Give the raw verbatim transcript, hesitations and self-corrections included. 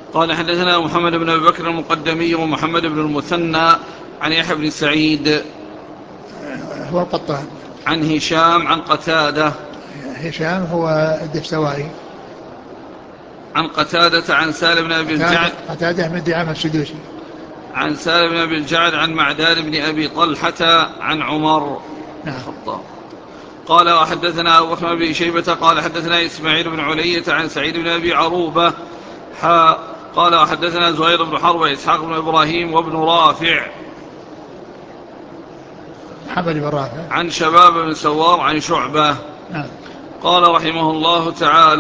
قال حدثنا محمد بن أبي بكر المقدمي ومحمد بن المثنى عن يحيى بن سعيد هو القطان. عن هشام عن قتادة. هشام هو الدستوائي. عن قتادة عن سالم بن أبي الجعد. قتادة من دعامة السدوسي. عن سالم بن أبي الجعد عن معدان بن أبي طلحة عن عمر. نعم. الخطاب. قال وحدثنا أبو بكر بن شيبة قال حدثنا إسماعيل بن علية عن سعيد بن أبي عروبة حا قال وحدثنا زهير بن حرب وإسحاق بن إبراهيم وابن رافع محمد بن رافع عن شباب بن سوار عن شعبة. نعم. قال رحمه الله تعالى